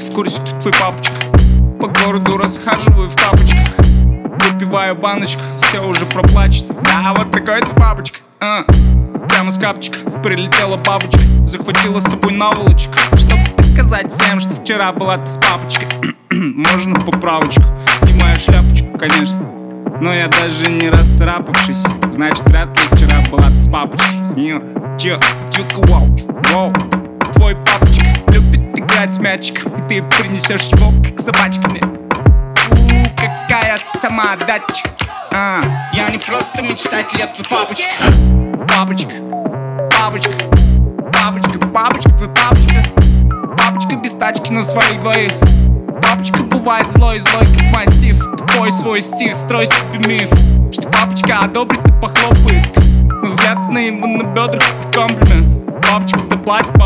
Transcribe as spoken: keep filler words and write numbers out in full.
в курсе, кто твой папочка. По городу расхаживаю в тапочках, выпиваю баночку, все уже проплачено. Да, вот такой твой папочка. а. Прямо с капчика прилетела бабочка, захватила с собой наволочку, чтобы доказать всем, что вчера была ты с папочкой. Можно поправочку, снимаю шляпочку, конечно, но я даже не расцарапавшись. Значит, вряд ли вчера была ты с папочкой. Не, чё, чука, вау, вау. Твой папочка любит играть с мячиком, и ты принесешь его, как собачка мне. У, какая самоотдача. а. Я не просто мечтатель, я твой папочка. Папочка, папочка, папочка, папочка, твой папочка. Папочка без тачки, но своих двоих. Папочка бывает злой, злой, как мастиф. Тупой свой стих, строй себе миф, что папочка одобрит и похлопает, но взгляд на его на бедрах — это комплимент. Папочка заплатит